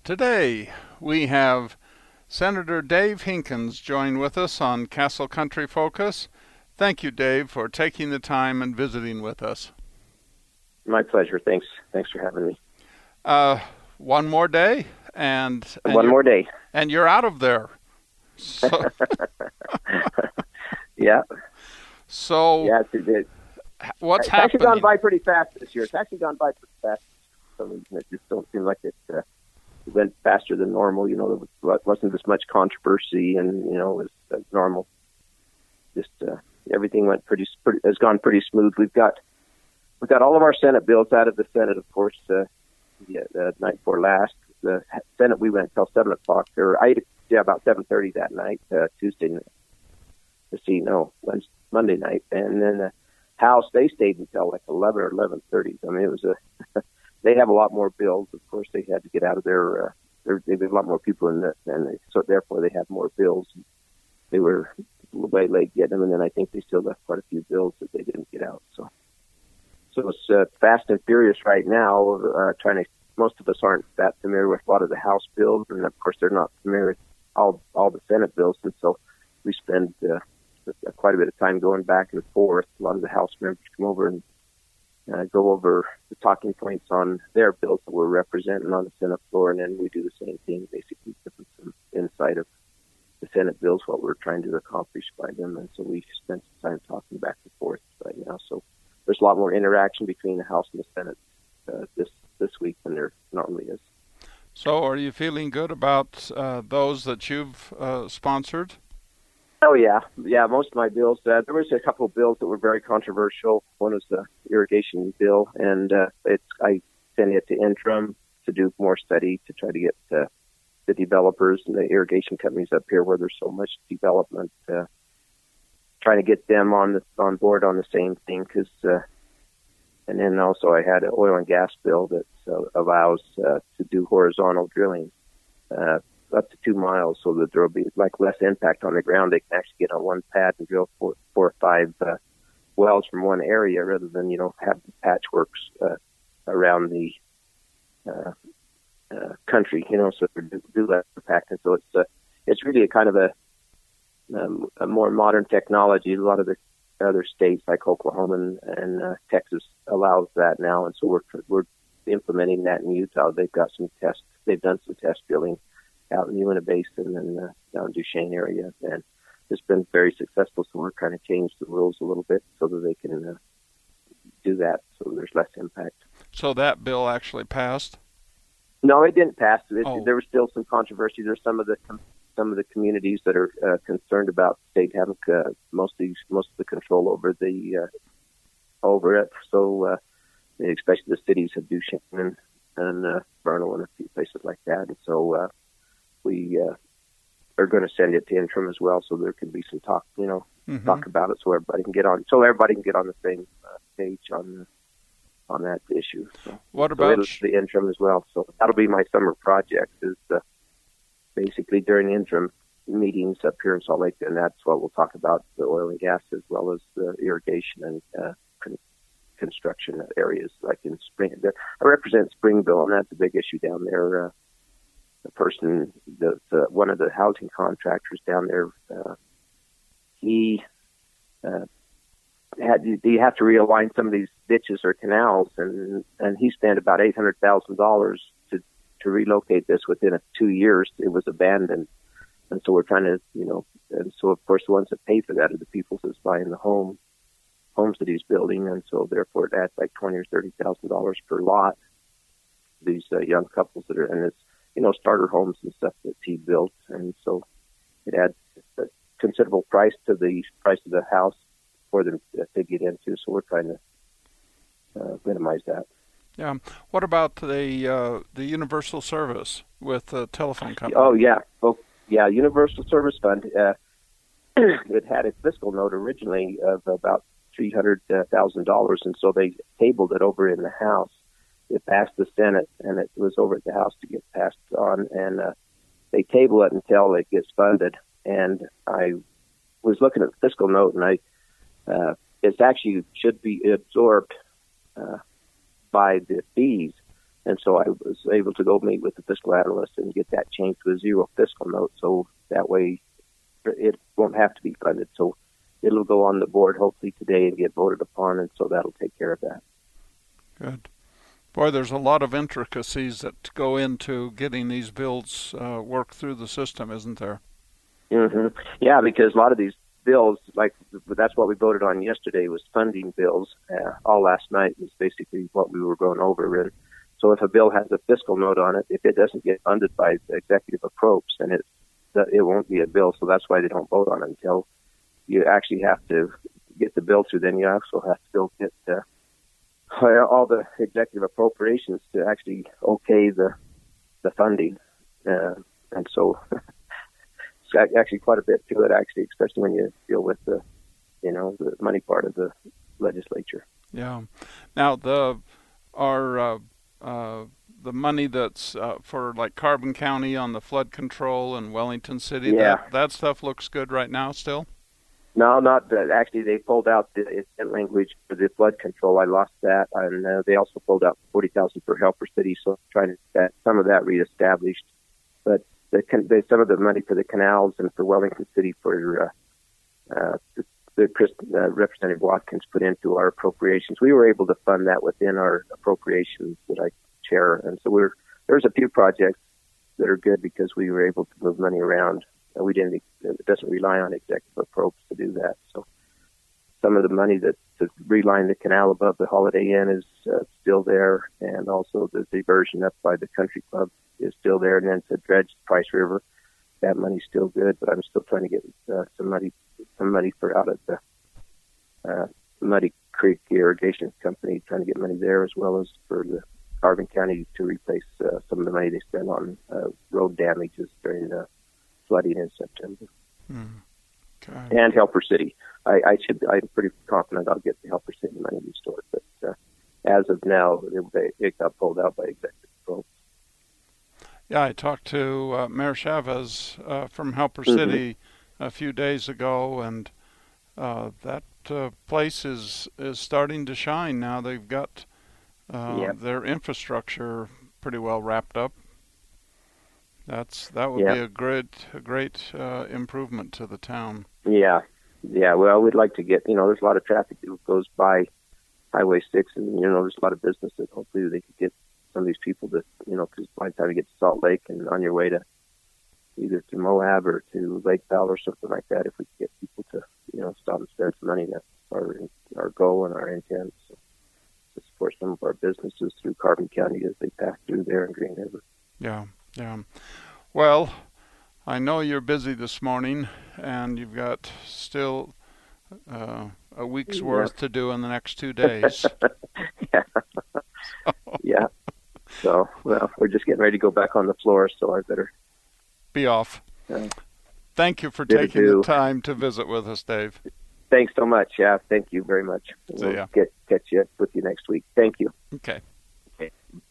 Today we have Senator Dave Hinkins join with us on Castle Country Focus. Thank you, Dave, for taking the time and visiting with us. My pleasure. Thanks for having me. One more day, and one more day, and you're out of there. So, yeah. So, yeah, what's it's happening? actually gone by pretty fast this year. It's actually gone by pretty fast. For some reason, it just don't seem like it went faster than normal. You know, there wasn't as much controversy, and it was normal. Just everything has gone pretty smooth. We've got all of our Senate bills out of the Senate, of course. The night before last, the Senate we went until 7 o'clock. About 7:30 that night, Tuesday night. Monday night, and then the House they stayed until like 11 or 11:30. I mean, it was they have a lot more bills. Of course, they had to get out of their. They've a lot more people in it, and so therefore they had more bills. They were a little way late getting them, and then I think they still left quite a few bills that they didn't get out. So it's fast and furious right now. Most of us aren't that familiar with a lot of the House bills, and of course they're not familiar with all the Senate bills, and so we spend quite a bit of time going back and forth. A lot of the House members come over and go over the talking points on their bills that we're representing on the Senate floor, and then we do the same thing, basically putting some insight of the Senate bills, what we're trying to accomplish by them, and so we spend some time talking back and forth right now. So there's a lot more interaction between the House and the Senate this week than there normally is. So are you feeling good about those that you've sponsored? Oh, yeah. Most of my bills, there was a couple of bills that were very controversial. One was the irrigation bill, and I sent it to interim to do more study to try to get the developers and the irrigation companies up here where there's so much development, trying to get them on board on the same thing. And then also I had an oil and gas bill that allows to do horizontal drilling up to 2 miles, so that there will be like less impact on the ground. They can actually get on one pad and drill 4 or 5 wells from one area rather than have patchworks around the country. So they do less impact, and so it's really a kind of a more modern technology. A lot of the other states like Oklahoma and Texas allows that now, and so we're implementing that in Utah. They've got some tests. They've done some test drilling out in the Uinta Basin and down Duchesne area, and it's been very successful. So we're trying to change the rules a little bit so that they can do that, so there's less impact. So that bill actually passed? No, it didn't pass. There was still some controversy. There's some of the communities that are concerned about the state having most of the control over it. So especially the cities of Duchesne and Vernal and a few places like that. And so we are going to send it to interim as well, so there can be some talk, talk about it, so everybody can get on the same page on that issue. So, what about the interim as well? So that'll be my summer project. Is basically during interim meetings up here in Salt Lake, and that's what we'll talk about: the oil and gas as well as the irrigation and construction areas. Like in Spring, I represent Springville, and that's a big issue down there. One of the housing contractors down there, he you have to realign some of these ditches or canals, and he spent about $800,000 to relocate this within 2 years. It was abandoned, and so we're trying to, and so of course the ones that pay for that are the people that's buying the homes that he's building, and so therefore it adds like $20,000 or $30,000 per lot. These young couples that are, and it's starter homes and stuff that he built, and so it adds a considerable price to the price of the house for them to get into. So we're trying to minimize that. Yeah. What about the universal service with the telephone company? Oh yeah, Universal Service Fund. It had a fiscal note originally of about $300,000, and so they tabled it over in the House. It passed the Senate, and it was over at the House to get passed on, and they table it until it gets funded. And I was looking at the fiscal note, and it actually should be absorbed by the fees, And so I was able to go meet with the fiscal analyst and get that changed to a zero fiscal note. So that way it won't have to be funded. So it'll go on the board hopefully today and get voted upon. And so that'll take care of that. Good. Boy, there's a lot of intricacies that go into getting these bills worked through the system, isn't there? Mm-hmm. Yeah, because a lot of these bills, like that's what we voted on yesterday, was funding bills. All last night was basically what we were going over. And so if a bill has a fiscal note on it, if it doesn't get funded by the executive appropriations, then it won't be a bill. So that's why they don't vote on it until you actually have to get the bill through. Then you also have to still get all the executive appropriations to actually okay the funding. And so it's actually quite a bit to it, actually, especially when you deal with the money part of the legislature. Yeah. Now the money that's for like Carbon County on the flood control and Wellington City, that stuff looks good right now still? No, not that. Actually, they pulled out the intent language for the flood control. I lost that, and they also pulled out $40,000 for Helper City, so trying to get some of that reestablished. But some of the money for the canals and for Wellington City for Representative Watkins put into our appropriations. We were able to fund that within our appropriations that I chair, and so there's a few projects that are good because we were able to move money around. It doesn't rely on executive appropriations to do that. So some of the money to reline the canal above the Holiday Inn is still there, and also the diversion up by the country club is still there, and then to dredge Price River, that money's still good. But I'm still trying to get some money for out of the Muddy Creek Irrigation Company, trying to get money there, as well as for the Carbon County to replace some of the money they spent on road damages during the flooding in September. Okay. And Helper City. I'm pretty confident I'll get the Helper City money restored, but as of now, it got pulled out by executive control. Yeah, I talked to Mayor Chavez from Helper City a few days ago, and that place is starting to shine now. They've got their infrastructure pretty well wrapped up. That would be a great improvement to the town. Yeah. Well, we'd like to get. There's a lot of traffic that goes by Highway 6, and there's a lot of business that hopefully they could get some of these people to, because by the time you get to Salt Lake and on your way to either to Moab or to Lake Powell or something like that, if we could get people to, stop and spend some money, that's our goal and our intent. So to support some of our businesses through Carbon County as they pass through there in Green River. Yeah. Well, I know you're busy this morning, and you've got still a week's worth to do in the next 2 days. Yeah. So, well, we're just getting ready to go back on the floor, so I better be off. Thank you for taking the time to visit with us, Dave. Thanks so much. Yeah, thank you very much. We'll catch you with you next week. Thank you. Okay.